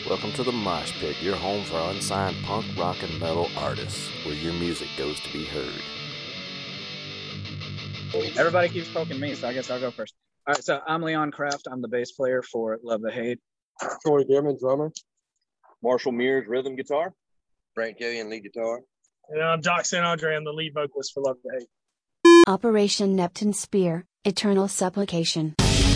Welcome to the Mosh Pit, your home for unsigned punk, rock, and metal artists, where your music goes to be heard. Everybody keeps poking me, so I guess I'll go first. All right, so I'm Leon Kraft. I'm the bass player for Love the Hate. Troy Dearman, drummer. Marshall Mears, rhythm guitar. Brant Killian, lead guitar. And I'm Doc St. Andre. I'm the lead vocalist for Love the Hate. Operation Neptune Spear, Eternal Supplication.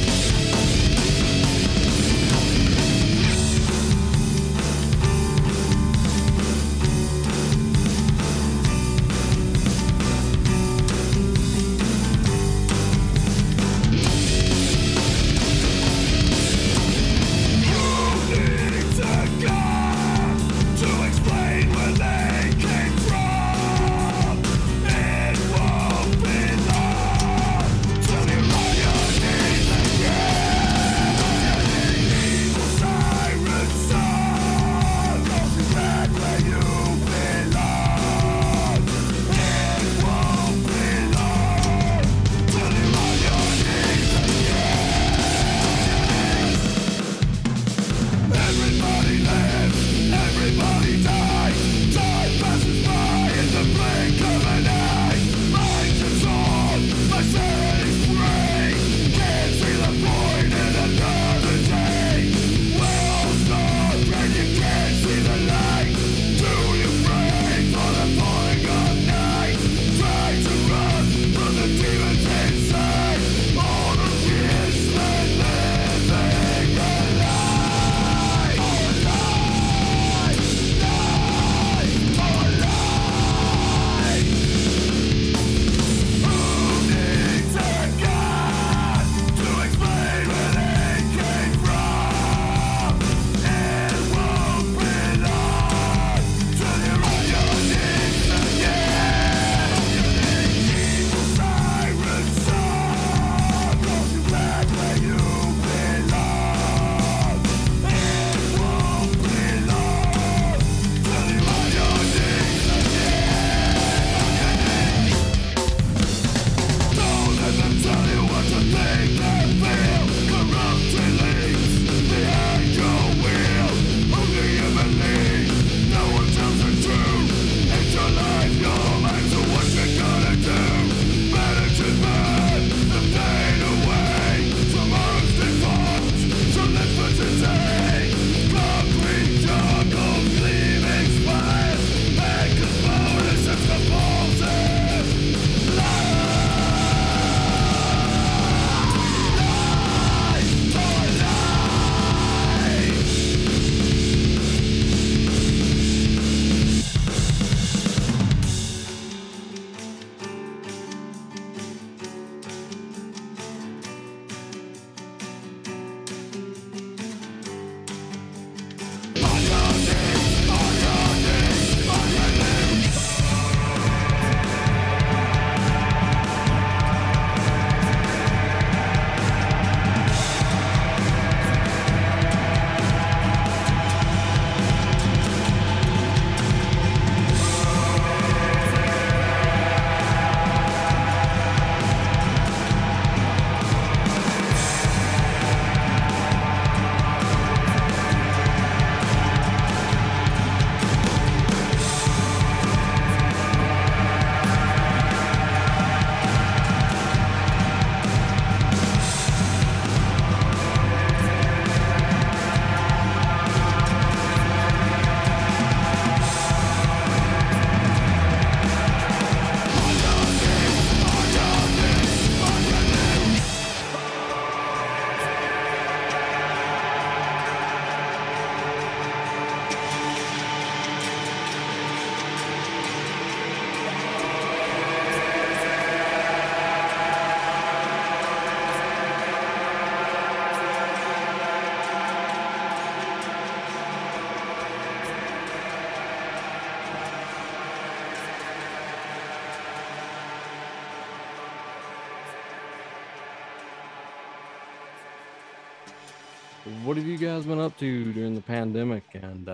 What have you guys been up to during the pandemic and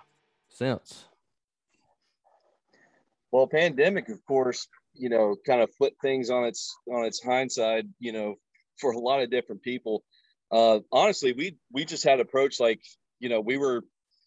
since? Well, pandemic, of course, kind of flipped things on its hindsight, for a lot of different people. Honestly, we just had approached, like, we were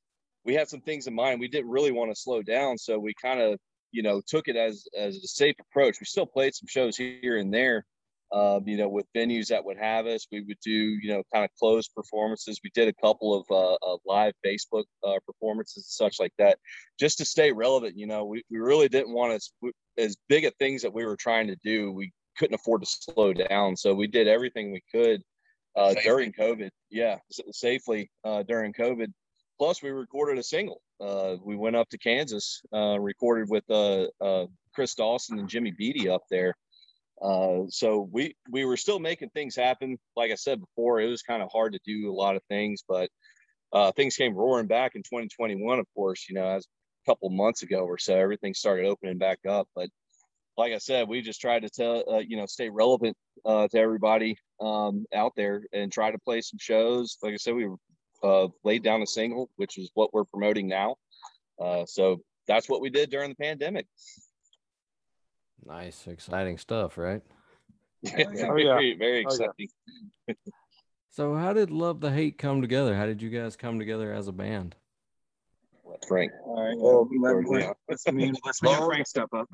we had some things in mind. We didn't really want to slow down, so we kind of, you know, took it as a safe approach. We still played some shows here and there, you know, with venues that would have us. We would do, you know, kind of closed performances. We did a couple of live Facebook performances and such like that, just to stay relevant. You know, we really didn't want to, as big of things that we were trying to do, we couldn't afford to slow down. So we did everything we could during COVID. Yeah, safely during COVID. Plus, we recorded a single. We went up to Kansas, recorded with Chris Dawson and Jimmy Beatty up there. So we were still making things happen. Like I said before, it was kind of hard to do a lot of things, but things came roaring back in 2021, of course, you know, as a couple months ago or so, everything started opening back up. But like I said, we just tried to tell, you know, stay relevant to everybody out there and try to play some shows. Like I said, we laid down a single, which is what we're promoting now. So that's what we did during the pandemic. Nice, exciting stuff, right? Very exciting. So how did Love the Hate come together? How did you guys come together as a band? Frank. All right. Let's me and Frank step up.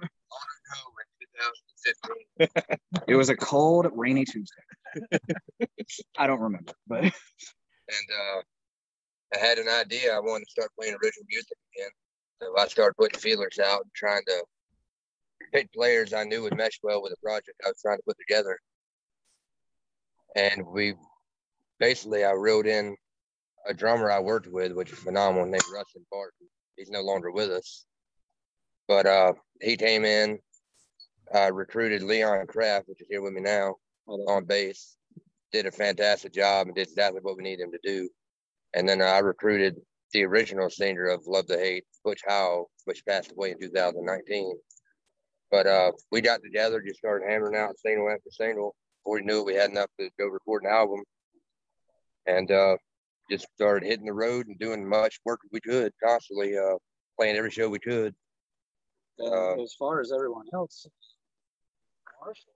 It was a cold, rainy Tuesday. I don't remember, but. And I had an idea. I wanted to start playing original music again. So I started putting feelers out and trying to pick players I knew would mesh well with the project I was trying to put together. And I wrote in a drummer I worked with, which is phenomenal, named Rustin Barton. He's no longer with us. But he came in, recruited Leon Kraft, which is here with me now, on bass. Did a fantastic job and did exactly what we needed him to do. And then I recruited the original singer of Love the Hate, Butch Howell, which passed away in 2019. But we got together, just started hammering out single after single. Before we knew it, we had enough to go record an album. And just started hitting the road and doing much work we could, constantly playing every show we could. As far as everyone else, Marshall,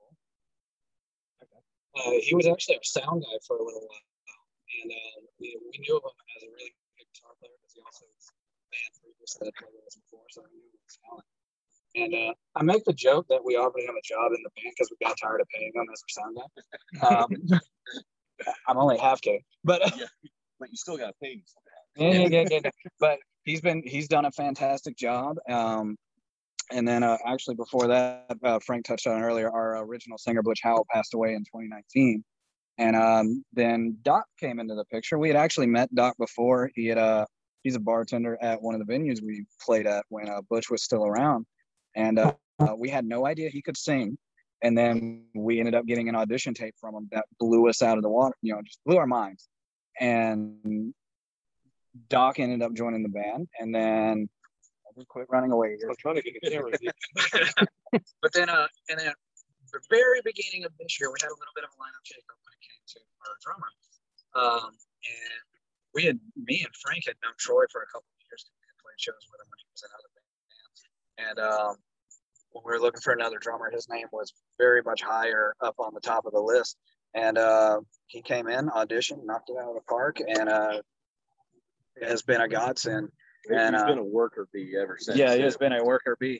he was actually our sound guy for a little while. And we knew of him as a really good guitar player because he also was a band previously that played with us before, so I knew he was talent. And I make the joke that we offered him a job in the band because we got tired of paying him as our sound guy. I'm only half kidding, but But you still got to pay. Yeah. But he's done a fantastic job. And then actually before that, Frank touched on earlier, our original singer Butch Howell passed away in 2019. And then Doc came into the picture. We had actually met Doc before. He's a bartender at one of the venues we played at when Butch was still around. And we had no idea he could sing. And then we ended up getting an audition tape from him that blew us out of the water, you know, just blew our minds. And Doc ended up joining the band. And then I'll just quit running away here. I'm trying to get the camera. But then, and then the very beginning of this year, we had a little bit of a lineup shakeup when it came to our drummer. And me and Frank had known Troy for a couple of years. We had played shows with him when he was in other bands. And when we were looking for another drummer, his name was very much higher up on the top of the list. And he came in, auditioned, knocked it out of the park, and has been a godsend. And He's been a worker bee ever since. Yeah, he has been a worker bee.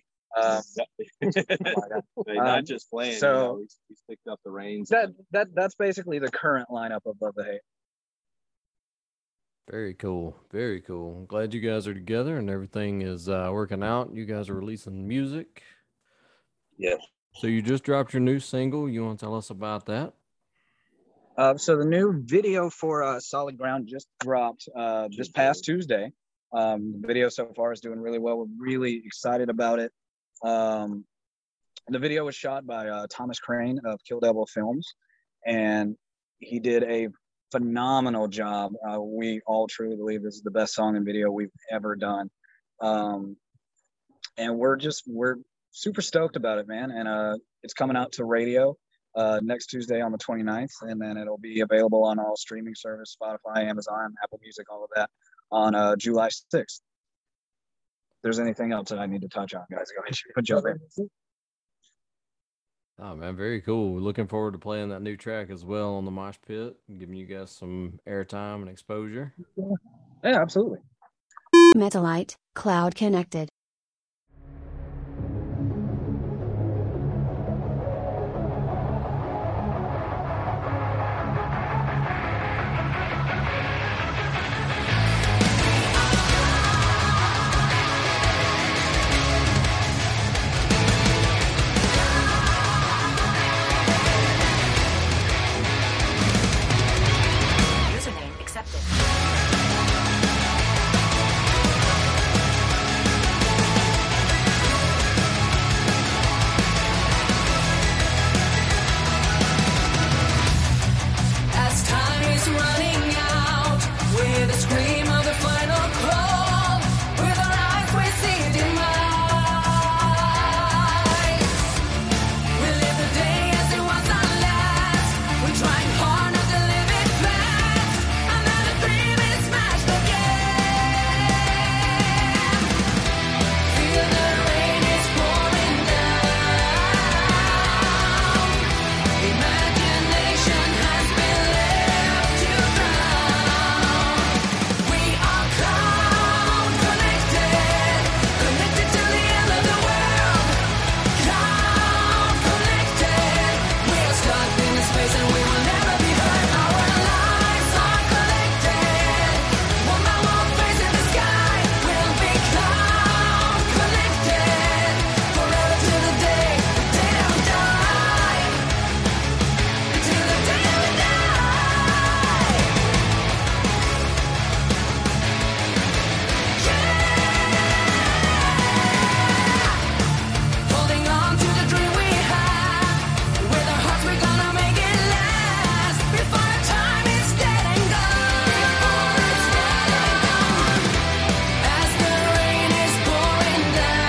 Not just playing. So you know, he's picked up the reins. That's basically the current lineup of Love the Hate. Very cool. Very cool. I'm glad you guys are together and everything is working out. You guys are releasing music. Yes. So you just dropped your new single. You want to tell us about that? So the new video for Solid Ground just dropped this past Tuesday. The video so far is doing really well. We're really excited about it. The video was shot by Thomas Crane of Kill Devil Films, and he did a phenomenal job. We all truly believe this is the best song and video we've ever done. And we're super stoked about it, man. And it's coming out to radio next Tuesday on the 29th, and then it'll be available on all streaming service, Spotify, Amazon, Apple Music, all of that on July 6th. If there's anything else that I need to touch on, guys, go ahead, jump in. Oh, man, very cool. Looking forward to playing that new track as well on the Mosh Pit, giving you guys some airtime and exposure. Yeah, absolutely. Metalite, Cloud Connected. Username accepted. As time is running out, with a scream of the final call, with our eyes we see demise. We live the day as it was our last. We're trying hard not to live it fast. Another dream is smashed again. Feel the rain is pouring down. Imagination has been left to drown. We are cloud connected, connected to the end of the world. Cloud connected, we are stuck in a space and we will never be heard. Our lives are connected, one by one facing the sky. We'll be cloud connected, forever till the day that we die. Till the day we die. Holding on to the dream we have. With our hearts we're gonna make it last. Before our time is dead and gone. As the rain is pouring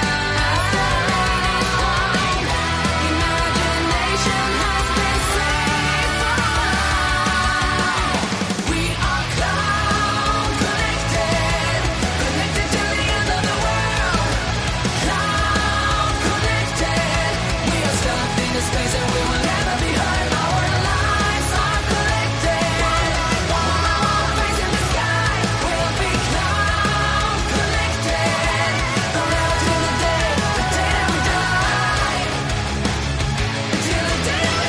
down. Imagination has been saved from now. We are cloud connected, connected to the end of the world. Cloud connected, we are stuck in a space and we will never be heard. Our lives are collected, one by one facing the sky. We'll be cloud connected, forever till the day that we die. Till the day we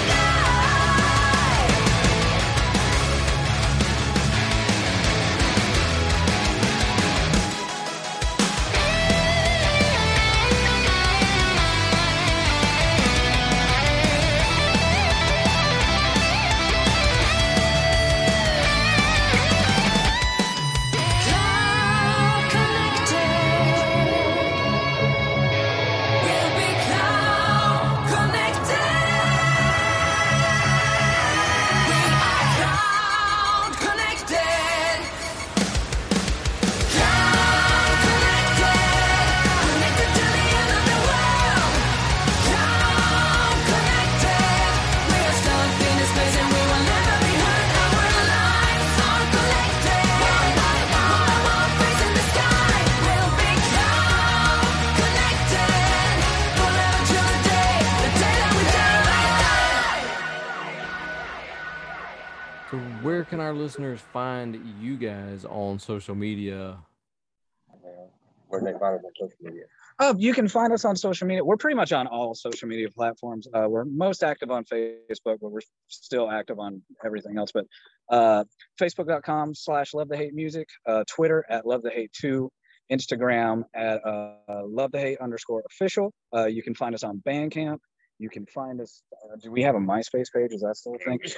Cloud connected, we'll be cloud connected. We are cloud connected, cloud connected, connected to the end of the world. Cloud connected, we are stuck in a space and we will never be heard. Our lives are collected, one by one facing the sky. We'll be cloud connected, forever till the day that we die. So, where can our listeners find you guys on social media? Where they find us on social media? You can find us on social media. We're pretty much on all social media platforms. We're most active on Facebook, but we're still active on everything else. But Facebook.com/LoveTheHateMusic, Twitter @LoveTheHate2, Instagram @LoveTheHate_official. You can find us on Bandcamp. You can find us. Do we have a MySpace page? Is that still a thing?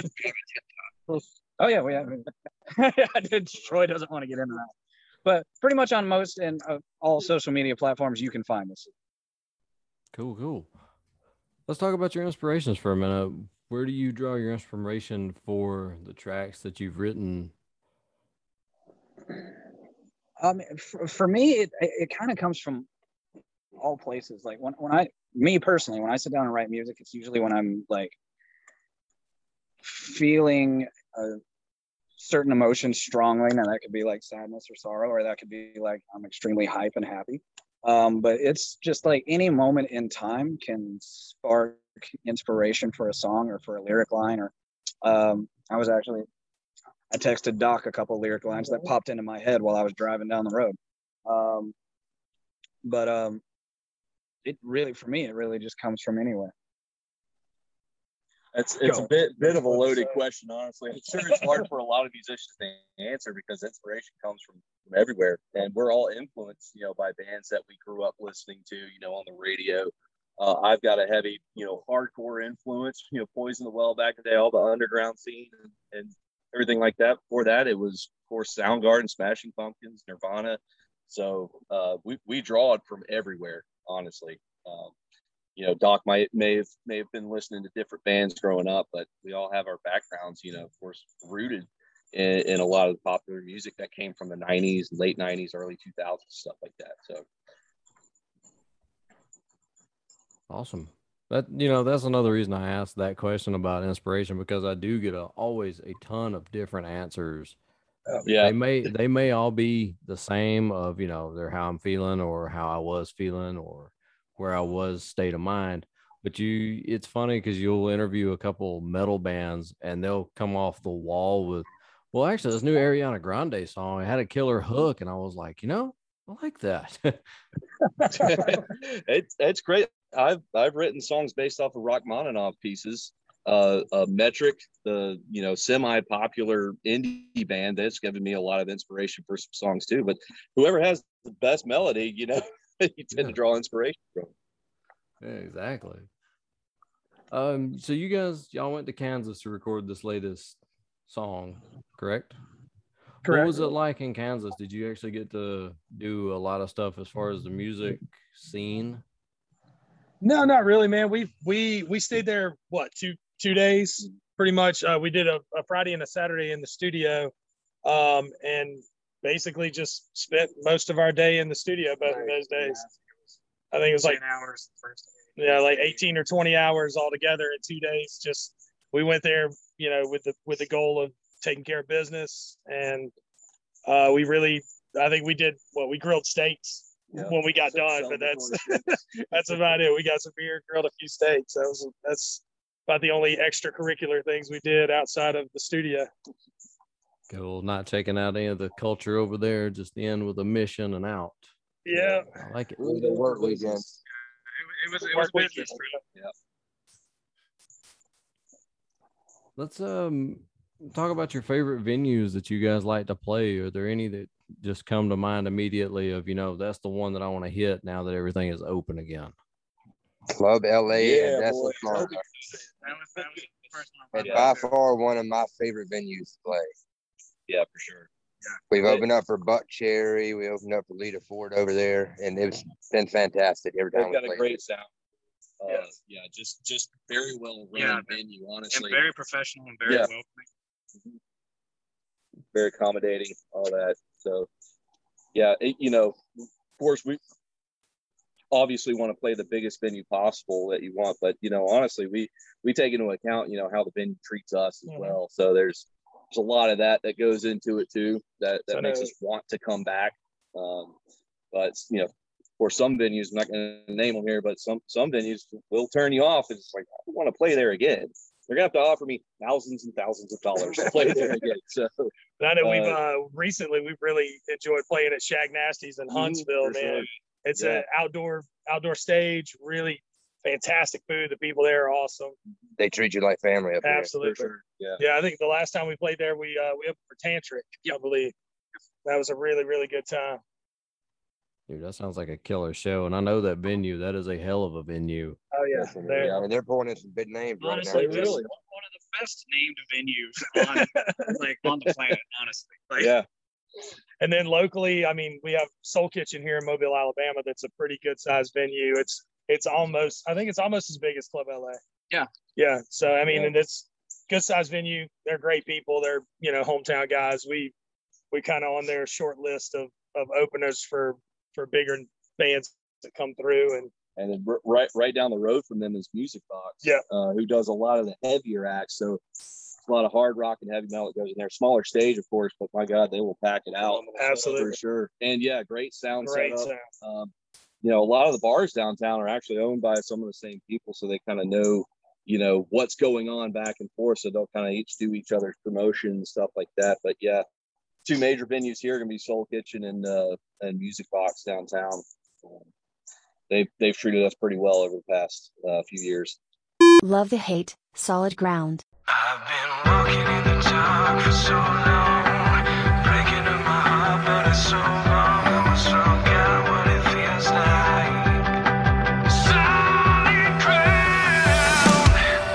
Oh yeah, we have. Troy doesn't want to get into that. But pretty much on most and all social media platforms, you can find us. Cool. Let's talk about your inspirations for a minute. Where do you draw your inspiration for the tracks that you've written? For me, it kind of comes from all places. Like me personally, when I sit down and write music, it's usually when I'm like feeling a certain emotions strongly. Now that could be like sadness or sorrow, or that could be like I'm extremely hype and happy. But it's just like any moment in time can spark inspiration for a song or for a lyric line. Or I texted Doc a couple of lyric lines that popped into my head while I was driving down the road. But it really, for me, it really just comes from anywhere. It's a bit of a loaded question, honestly. I'm sure it's hard for a lot of musicians to answer because inspiration comes from everywhere, and we're all influenced, by bands that we grew up listening to, on the radio. I've got a heavy, hardcore influence, Poison the Well back in the day, all the underground scene and everything like that. Before that, it was, of course, Soundgarden, Smashing Pumpkins, Nirvana. So we draw it from everywhere, honestly. Doc may have been listening to different bands growing up, but we all have our backgrounds, of course, rooted in a lot of the popular music that came from the 90s, late 90s, early 2000s, stuff like that. So Awesome. That's another reason I asked that question about inspiration, because I do get always a ton of different answers. Yeah, They may all be the same of, they're how I'm feeling or how I was feeling or where I was state of mind. But it's funny because you'll interview a couple metal bands and they'll come off the wall with, well, actually, this new Ariana Grande song, it had a killer hook. And I was like, I like that. it's great. I've written songs based off of Rachmaninoff pieces. Metric, the semi-popular indie band, that's given me a lot of inspiration for some songs too. But whoever has the best melody, you tend to draw inspiration from. Yeah, exactly. So y'all went to Kansas to record this latest song, correct? What was it like in Kansas? Did you actually get to do a lot of stuff as far as the music scene? No, not really, man. We stayed there, two days pretty much. We did a Friday and a Saturday in the studio, and basically just spent most of our day in the studio both of those days. I think it was like 10 hours the first day. Yeah, like 18 or 20 hours altogether in 2 days. Just we went there, with the goal of taking care of business, and I think we did we grilled steaks when we got done, but that's about it. We got some beer, grilled a few steaks. That's about the only extracurricular things we did outside of the studio. Cool. Not checking out any of the culture over there, just in with a mission and out. Yeah, I like it. It was a work weekend. It was business trip. Yeah. Let's talk about your favorite venues that you guys like to play. Are there any that just come to mind immediately of, that's the one that I want to hit now that everything is open again? Club LA, Yeah, and that's boy. Florida. That was the first one. And by far one of my favorite venues to play. Yeah, for sure. We've opened up for Buck Cherry. We opened up for Lita Ford over there, and it's been fantastic every time They've we got play. a great sound. Just very well run venue, And honestly. very professional and very welcoming. Very accommodating, all that. So, of course, we obviously want to play the biggest venue possible that you want, but honestly, we take into account how the venue treats us as well. So there's a lot of that goes into it too, that makes us want to come back. But for some venues, I'm not going to name them here, but some venues will turn you off. It's like, I don't want to play there again. They're gonna have to offer me thousands and thousands of dollars to play there again. So I know we've really enjoyed playing at Shag Nasty's in Huntsville, man. Sure. It's an outdoor stage, really fantastic food. The people there are awesome. They treat you like family up there. Absolutely. sure. Yeah, I think the last time we played there, we opened for Tantric, I believe. That was a really, really good time. Dude, that sounds like a killer show. And I know that venue. That is a hell of a venue. Oh yeah, Yeah, I mean, they're pulling in some big names Honestly, right now. just one of the best named venues on the planet, honestly. Yeah. And then locally, I mean, we have Soul Kitchen here in Mobile, Alabama. That's a pretty good sized venue. It's almost as big as Club LA. Yeah. Yeah. So I mean, and it's good sized venue. They're great people. They're hometown guys. We kind of on their short list of openers for bigger bands that come through. And then right down the road from them is Music Box. Yeah. Who does a lot of the heavier acts. So it's a lot of hard rock and heavy metal that goes in there. Smaller stage, of course, but my God, they will pack it out. Absolutely. For sure. And great sound Great setup. sound. A lot of the bars downtown are actually owned by some of the same people, so they kind of know, what's going on back and forth. So they'll kind of each do each other's promotion and stuff like that. But two major venues here are going to be Soul Kitchen and Music Box downtown. They've treated us pretty well over the past few years. Love the Hate, Solid Ground. I've been walking in the dark for so long, breaking up my heart, but it's so long. I must forget what it feels like. Solid ground.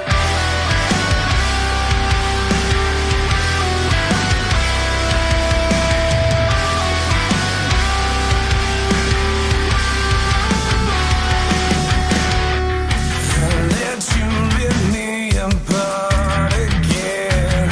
I let you rip me apart again.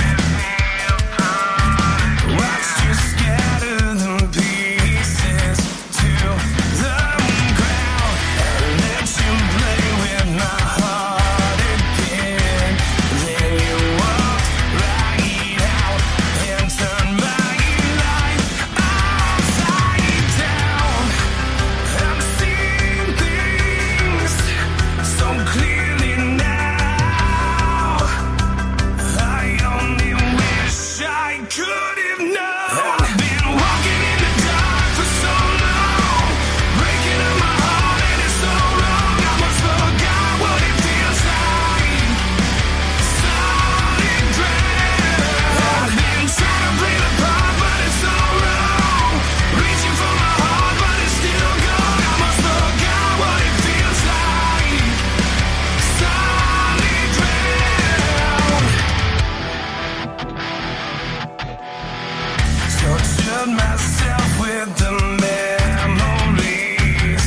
Watched you scatter them pieces to the ground. I let you play with my heart again. Then you walked right out and turned my life upside down. I'm seeing things so clearly now. I only wish I could have known. I've been walking in the dark for so long, breaking up my heart and it's so wrong. I must forgot what it feels like. Solid ground. I've been trying to play the part, but it's so wrong. Reaching for my heart, but it's still gone. I must forgot what it feels like. Solid ground. Tortured myself with the memories,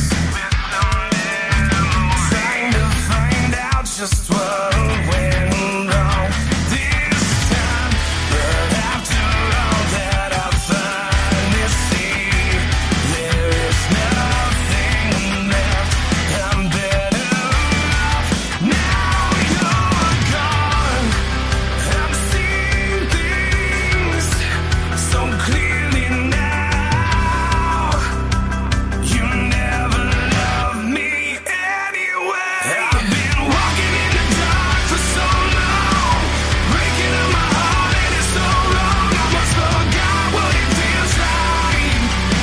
trying to find out just what went wrong this time. But after all that I finally see, there is nothing left. I'm better off now you're gone. I'm seeing things so clearly now. You never loved me anyway. I've been walking in the dark for so long, breaking up my heart and it's so wrong. I must forgot what it feels like.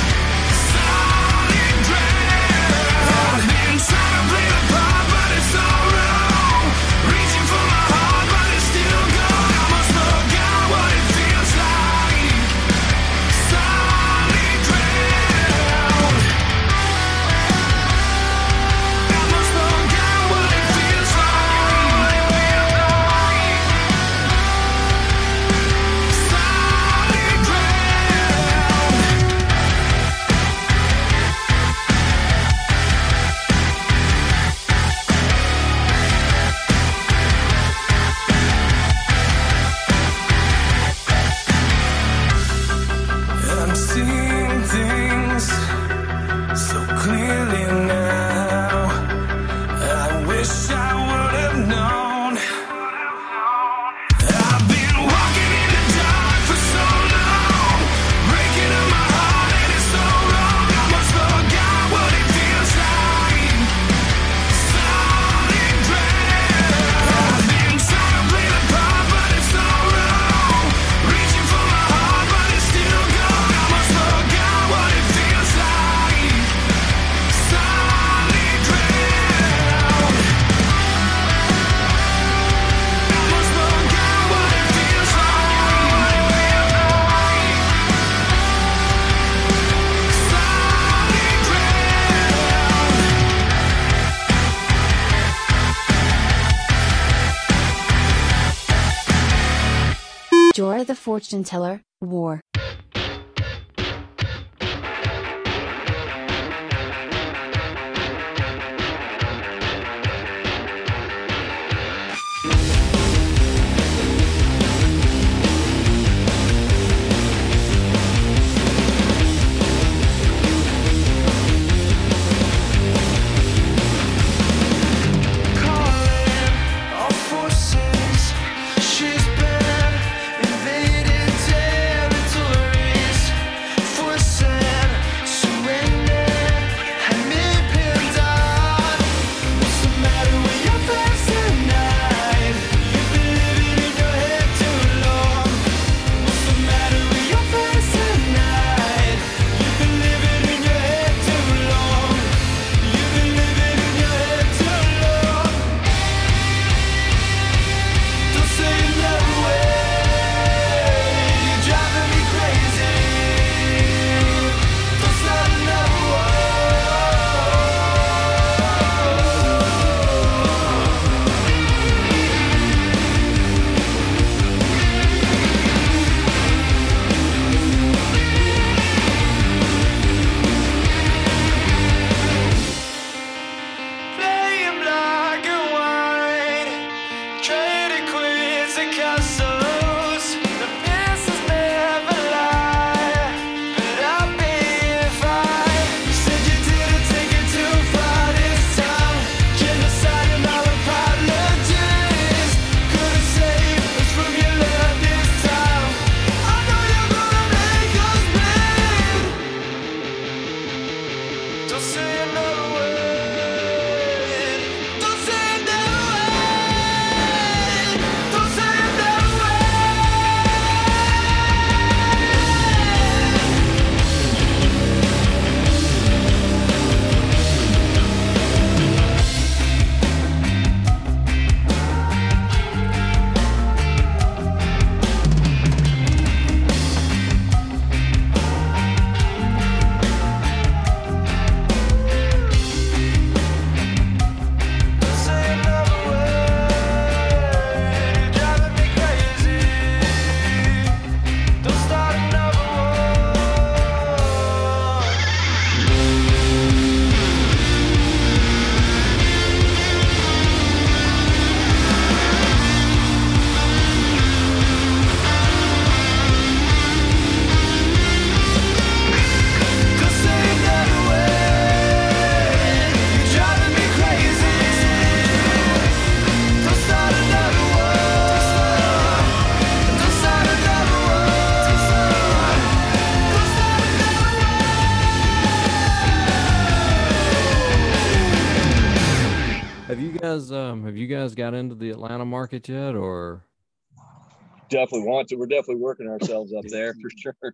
Solid ground. I've been trying to play the part, but it's so wrong. Reaching for my heart, but it's still gone. I must forgot what it feels like. Solid ground. I must forgot what it feels like. Solid ground. I'm seeing things so clearly now. I wish I would have known. I've been walking in the dark for so long, breaking up my heart and it's so wrong. I must forgot what it feels like. Solid ground. I've been trying to play the part, but it's so wrong. Reaching for my heart, but it's still gone. I must forgot what it feels like. Solid ground. I must forgot what it feels like. Solid ground. Jorah the Fortune Teller, War. Calling all forces, she's been invaded territory. you guys got into the Atlanta market yet, or? Definitely want to. We're definitely working ourselves up there for sure.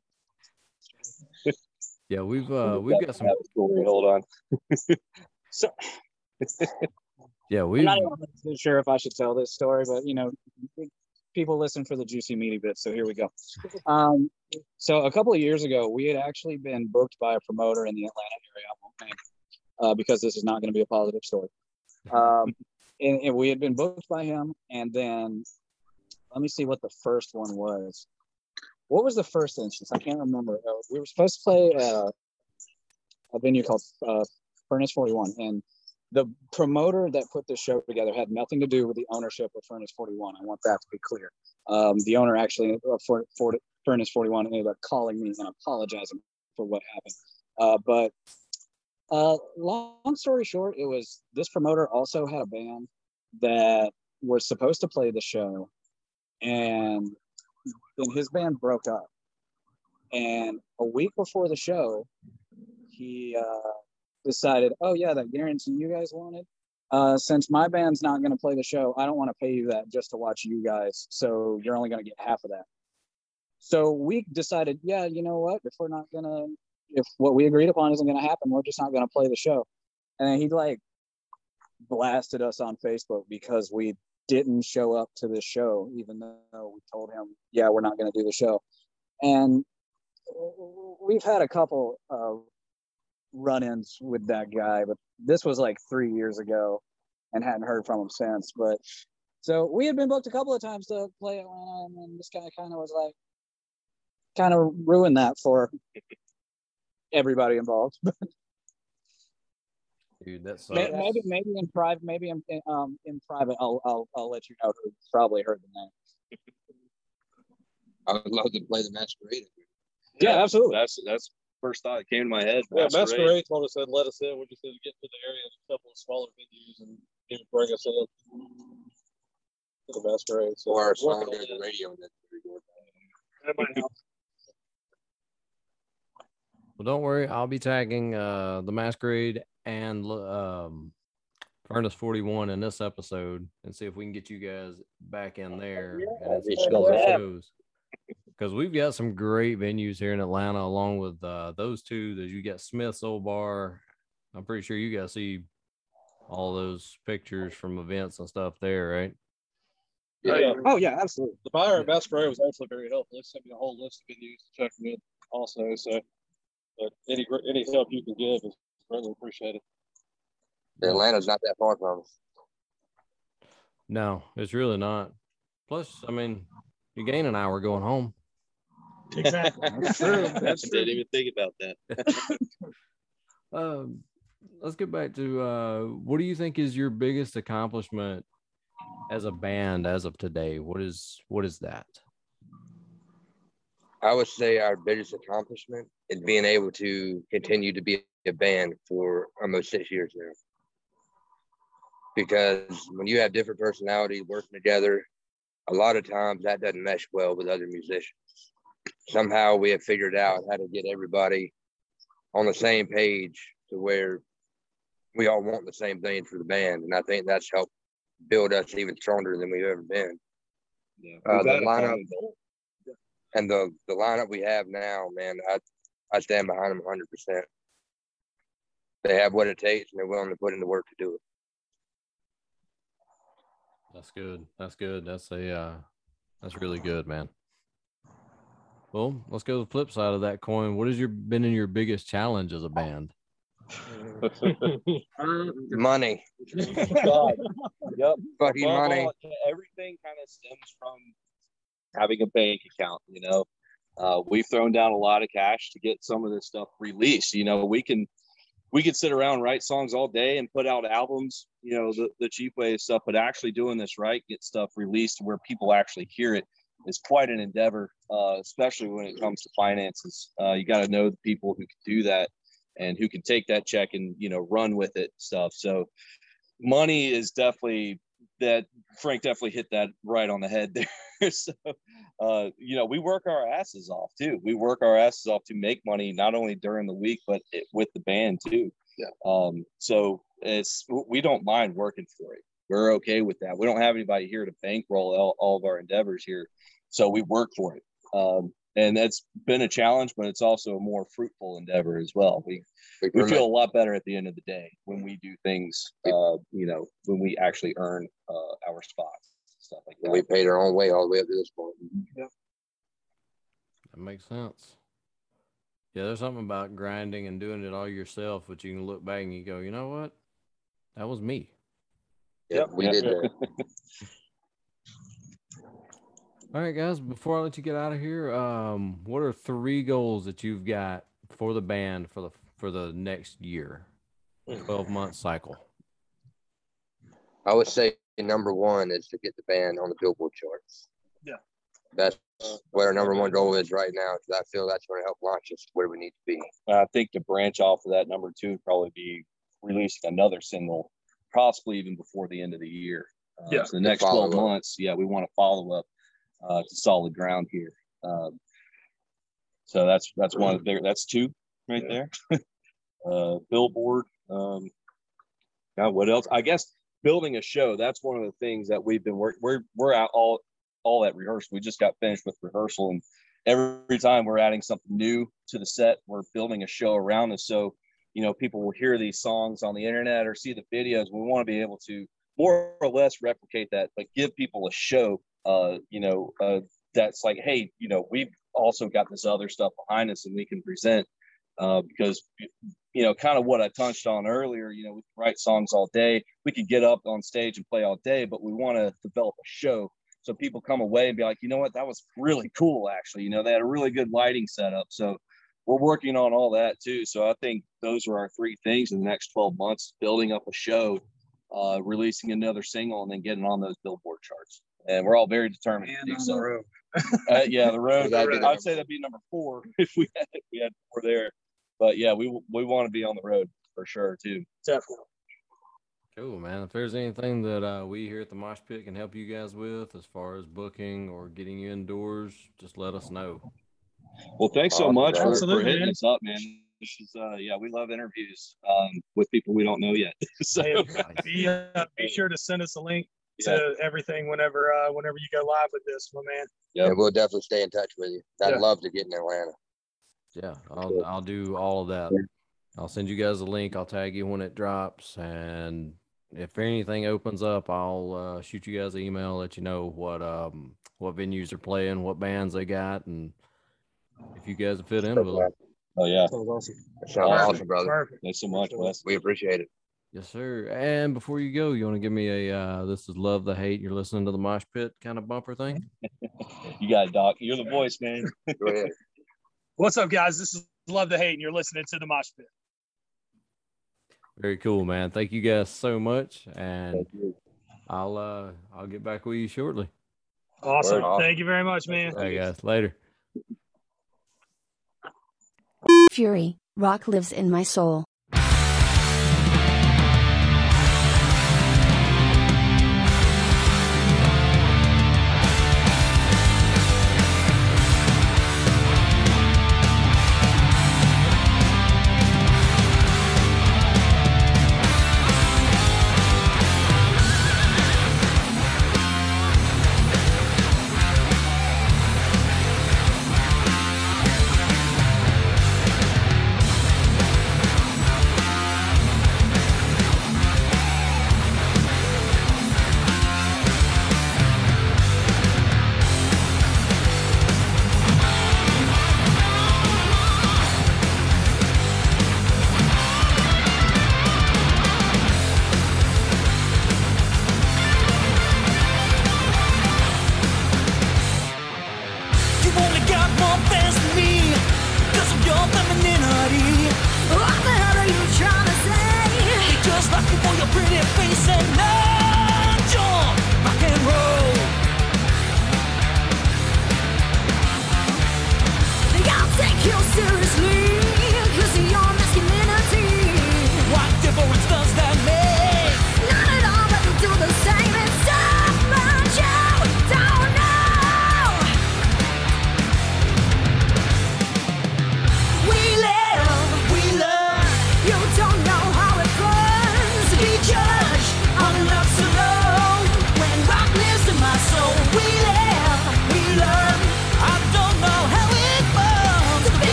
Yeah, we've got some. Story. Hold on. So Yeah, I'm we've not even sure if I should tell this story, but people listen for the juicy meaty bits, so here we go. So a couple of years ago, we had actually been booked by a promoter in the Atlanta area. I won't name because this is not going to be a positive story. And we had been booked by him, and then let me see what the first one was. What was the first instance? I can't remember. We were supposed to play a venue called Furnace 41, and the promoter that put this show together had nothing to do with the ownership of Furnace 41. I want that to be clear. The owner actually for Furnace 41 ended up calling me and apologizing for what happened. But long story short, it was this promoter also had a band that was supposed to play the show, and then his band broke up. And a week before the show, he decided, oh yeah, that guarantee you guys wanted, since my band's not going to play the show, I don't want to pay you that just to watch you guys, so you're only going to get half of that. So we decided, yeah, you know what, if what we agreed upon isn't going to happen, we're just not going to play the show. And then he blasted us on Facebook because we didn't show up to the show, even though we told him, yeah, we're not going to do the show. And we've had a couple of run-ins with that guy, but this was 3 years ago and hadn't heard from him since. But so we had been booked a couple of times to play Atlanta, and then this guy kind of ruined that for everybody involved. Dude, that sucks. maybe in private, in private, I'll let you know who probably heard the name. I would love to play the Masquerade. Yeah, absolutely. That's first thought that came to my head. Yeah, Masquerade told us they'd let us in. We just need to get to the area and a couple of smaller venues and he would bring us in to the Masquerade. So Or a song on the radio. Well, don't worry. I'll be tagging the Masquerade and Furnace 41 in this episode and see if we can get you guys back in there and some shows. Because we've got some great venues here in Atlanta, along with those two. That you got Smith's Old Bar. I'm pretty sure you guys see all those pictures from events and stuff there, right? yeah. Oh yeah, absolutely. The buyer at Masquerade was actually very helpful. They sent me a whole list of venues to check them in also. So but any help you can give is greatly appreciated. Atlanta's not that far from us. No, it's really not. Plus, I mean, you gain an hour going home. Exactly. That's true. That's didn't even think about that. Let's get back to what do you think is your biggest accomplishment as a band as of today? What is that? I would say our biggest accomplishment is being able to continue to be a band for almost 6 years now. Because when you have different personalities working together, a lot of times that doesn't mesh well with other musicians. Somehow we have figured out how to get everybody on the same page to where we all want the same thing for the band. And I think that's helped build us even stronger than we've ever been. Yeah. The lineup and the lineup we have now, man, I stand behind them 100%. They have what it takes and they're willing to put in the work to do it. That's good. That's good. That's really good, man. Well, let's go to the flip side of that coin. What has been your biggest challenge as a band? Money. God. Yep. Fucking Above money. all, everything kind of stems from having a bank account. We've thrown down a lot of cash to get some of this stuff released. We can sit around and write songs all day and put out albums, the cheap way of stuff, but actually doing this right, get stuff released where people actually hear it is quite an endeavor, especially when it comes to finances. You got to know the people who can do that and who can take that check and, run with it stuff. So money is definitely that. Frank definitely hit that right on the head there. So, we work our asses off too. We work our asses off to make money, not only during the week, but with the band too. Yeah. So we don't mind working for it. We're okay with that. We don't have anybody here to bankroll all of our endeavors here. So we work for it. And that's been a challenge, but it's also a more fruitful endeavor as well. We feel a lot better at the end of the day when we do things, when we actually earn our spots, stuff like that. We paid our own way all the way up to this point. Yeah. That makes sense. Yeah, there's something about grinding and doing it all yourself, but you can look back and you go, you know what? That was me. Yeah, we did that. All right, guys, before I let you get out of here, what are 3 goals that you've got for the band for the next year, 12-month cycle? I would say number 1 is to get the band on the Billboard charts. Yeah. That's what our number 1 goal is right now, because I feel that's going to help launch us to where we need to be. I think to branch off of that, number 2 would probably be releasing another single, possibly even before the end of the year. So the next 12 months, we want to follow up to solid ground here. So that's one of the that's 2 right there. Billboard. What else? I guess building a show. That's one of the things that we've been working. We're out all at rehearsal. We just got finished with rehearsal, and every time we're adding something new to the set, we're building a show around us. So, people will hear these songs on the internet or see the videos. We want to be able to more or less replicate that, but give people a show, that's like, hey, we've also got this other stuff behind us and we can present, because, kind of what I touched on earlier, we can write songs all day. We could get up on stage and play all day, but we want to develop a show. So people come away and be like, you know what, that was really cool, actually. They had a really good lighting setup. So we're working on all that too. So I think those are our 3 things in the next 12 months: building up a show, releasing another single, and then getting on those Billboard charts. And we're all very determined to do so. The road. The road. I'd say that'd be number 4 if we had 4 there. But we want to be on the road for sure too. Definitely. Cool, man. If there's anything that we here at the Mosh Pit can help you guys with as far as booking or getting you indoors, just let us know. Well, thanks so much for Absolutely, hitting man. us up, man. This is we love interviews with people we don't know yet. So Be sure to send us a link to everything whenever you go live with this, my man. And we'll definitely stay in touch with you. I'd love to get in Atlanta. Yeah, I'll do all of that. I'll send you guys a link. I'll tag you when it drops, and if anything opens up, I'll shoot you guys an email, let you know what venues are playing, what bands they got, and if you guys fit in with them. Oh yeah, Sounds awesome. Sounds awesome, brother. Perfect. thanks so much, Wes. We appreciate it. Yes, sir. And before you go, you want to give me a this is Love the Hate, you're listening to the Mosh Pit kind of bumper thing? You got it, Doc. You're the voice, man. Go ahead. What's up, guys? This is Love the Hate, and you're listening to the Mosh Pit. Very cool, man. Thank you guys so much, and I'll get back with you shortly. Awesome. Word. Thank you very much, man. Hey guys, later. Fury, rock lives in my soul.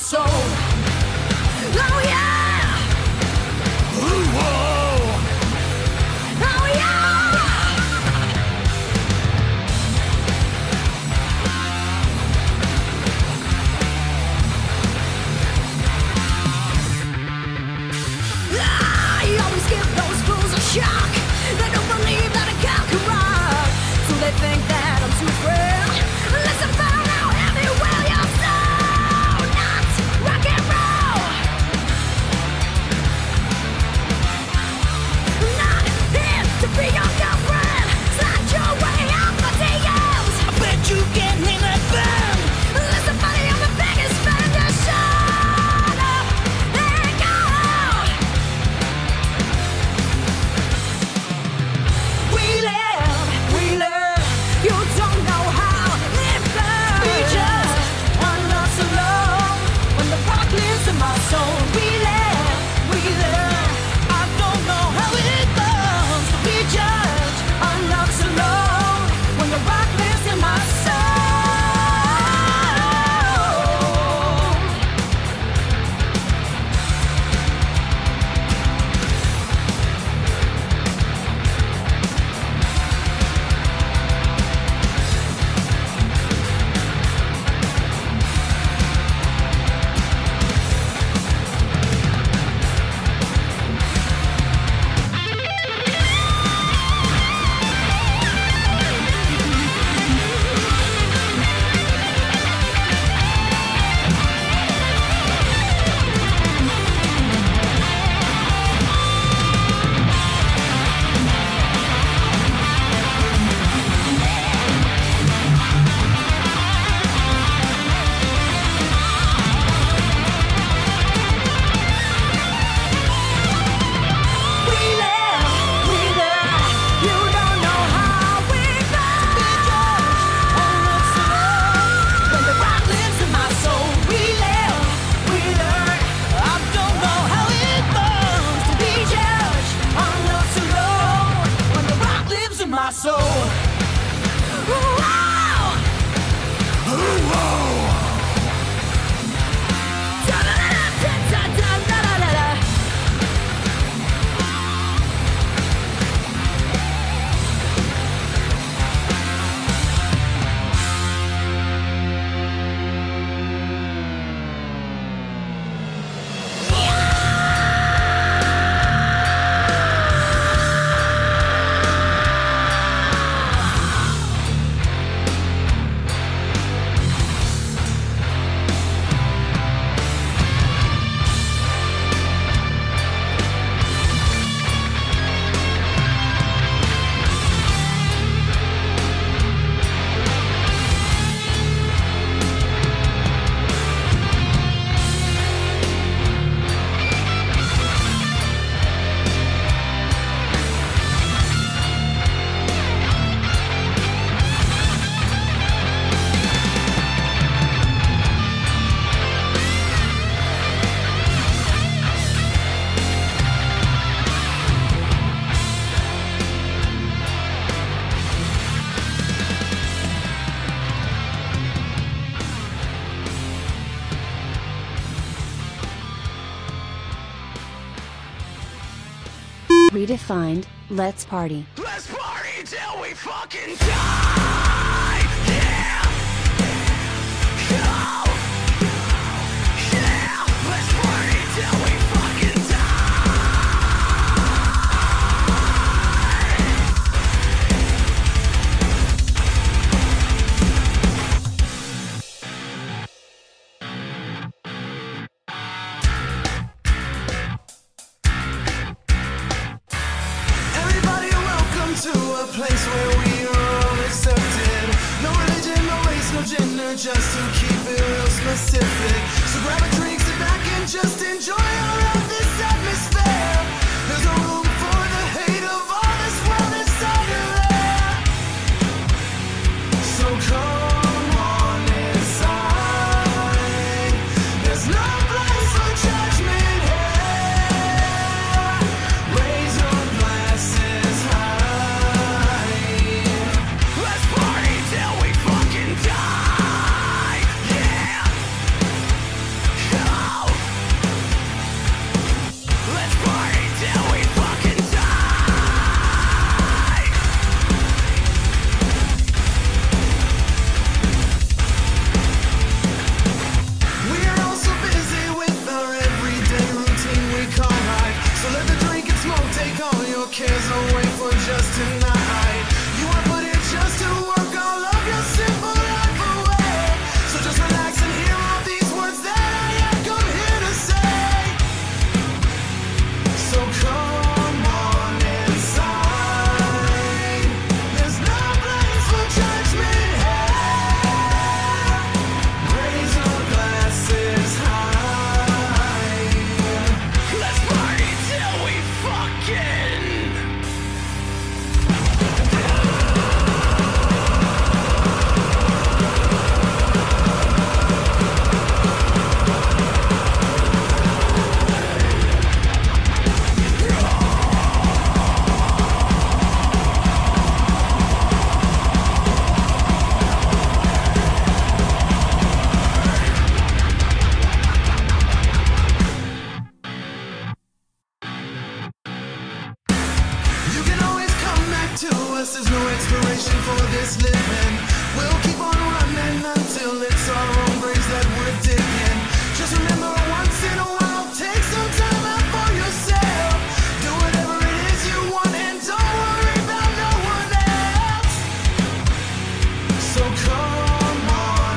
soul. Oh yeah. Ooh, whoa. Oh yeah. I always give those fools a shock. They don't believe that I can rock, so they think that I'm too frail. Listen, found out everywhere you so not rock and roll. Not here to be your girlfriend. Slide your way out my DMs. I bet you get in that band. Listen, buddy, I'm the biggest fan. Just shut up and go. We live, you don't know how it burns. We just are not so low when the rock lives in my soul. We live, I don't know how it burns. We just are not so low when the rock lives in my soul. You don't know how it goes. When the rock lives in my soul, we live. I don't know how it burns to be judged on love so low. When the rock lives in my soul. Ooh, wow. Ooh, whoa. Da-da-da-da-da-da-da-da-da. Redefined, let's party. Let's party till we fucking die. Yeah. Oh. Yeah. Let's party till we fucking Everybody, welcome to a place where we are all accepted. No religion, no race, no gender, just to keep it real specific. So grab a drink, sit back and just enjoy all of this atmosphere. There's no room for the hate of all this world inside of there. So come on inside. There's no place for judgment here. Raise your glasses high. Let's party till we fucking die. Yeah. till it's our own graves that we're digging. Just remember once in a while, take some time out for yourself. Do whatever it is you want and don't worry about no one else. So come on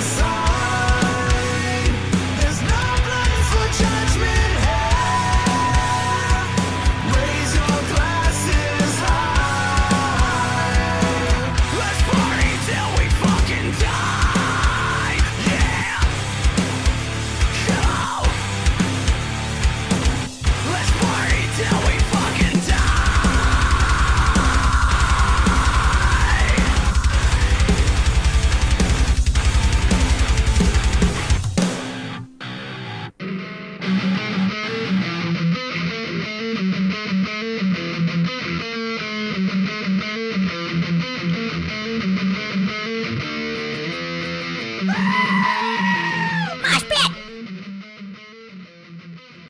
inside. There's no place for judgment here. Raise your glasses high. Let's party till we fucking die. Yeah. Go. Let's party till we fucking die. Ah!